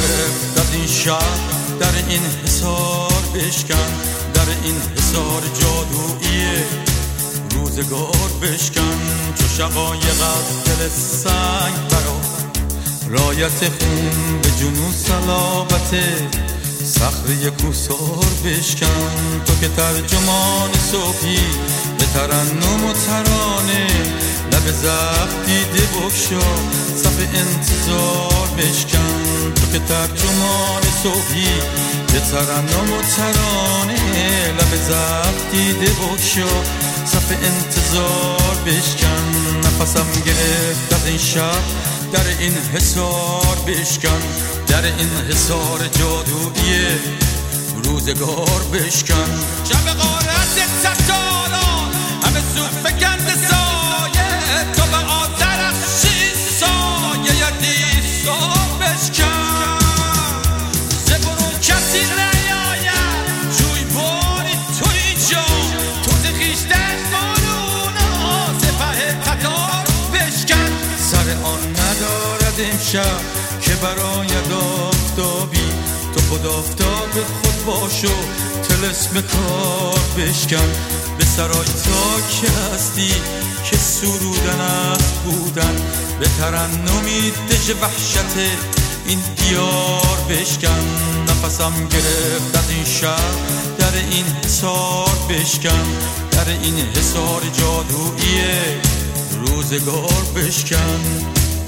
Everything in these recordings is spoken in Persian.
گرفت از این شهر، در این حصار بشکن، در این حصار جادویی روزگار بشکن. چو شقایق از دل سنگ برا، رایت خون به جنون صلابت صخره کوسار بشکن. تو که ترجمان صبحی به ترنم و ترانه، لب زخم دیده بگشا صف انتظار بشکن. تو که ترجمان صبحی به ترنم و ترانه، لب زخم دیده بگشا صف انتظار بشکن. نفسم گرفت از این شب، در این حصار بشکن، در این حصار جادویی روزگار بشکن. شب غارت ستاران همه زود فکند سایه، تو به آذرش سایه یا دیسار بشکن. زبرون کسی نیاید جوی باری تو اینجا، تو زخیشتن بارونا سپه قطار بشکن. سر آن ندارد امشب که براید آفتابی، تو خود آفتاب خود باش و طلسم کار بشکن. به سرای تا که هستی که سرودن است بودن، به ترنمی دژ وحشت این دیار بشکن. نفسم گرفت از این شهر، در این حصار بشکن، در این حصار جادویی روزگار بشکن.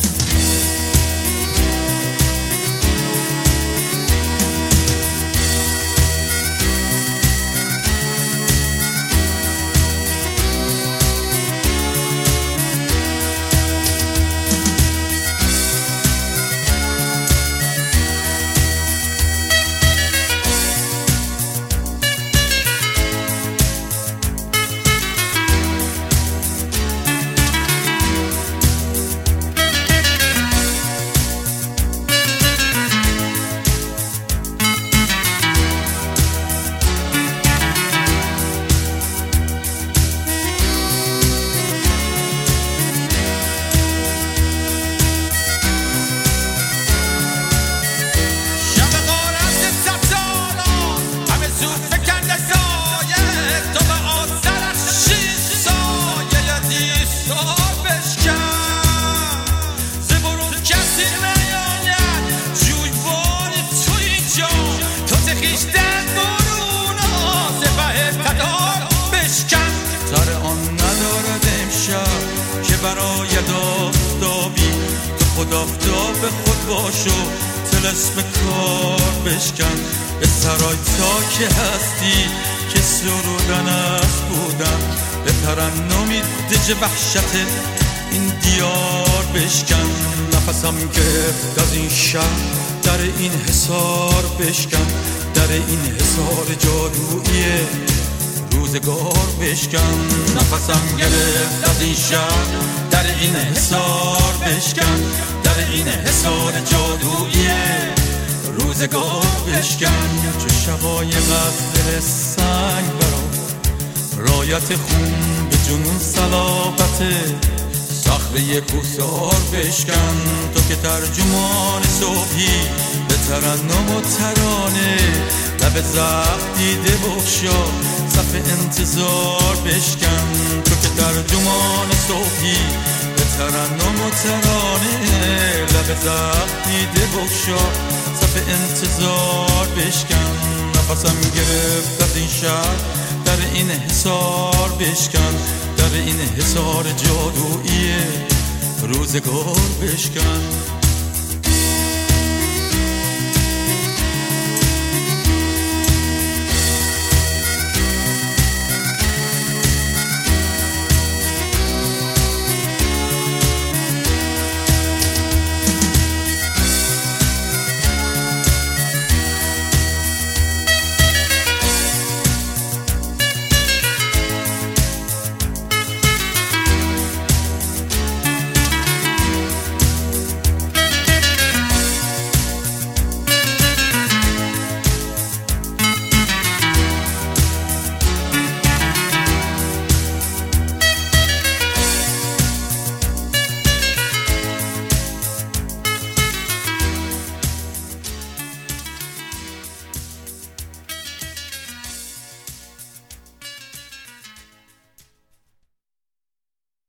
سر آن ندارد امشب که براید آفتابی، تو خود آفتاب خود باش و طلسم کار بشکن. به سرای تا که هستی که سرودن است بودن، به ترنمی دژ وحشت این دیار بشکن. نفسم گرفت از این شهر، در این حصار بشکن، در این حصار جادویی روزگار بشکن. نفسم گرفت از این شهر، در این حصار بشکن، در این حصار جادویی روزگار بشکن. چه شقایق از دل سنگ برا، رایت خون به جنون صلابت صخره کوسار بشکن. تو که ترجمان صبحی به ترنم و ترانه، لب زخم دیده بخشا صف انتظار بشکن. تو که ترجمان صبحی به ترنم و ترانه، لب زخم دیده بخشا صف انتظار بشکن. نفسم گرفت از این شهر، در این حصار بشکن، در این حصار جادویی روزگار بشکن.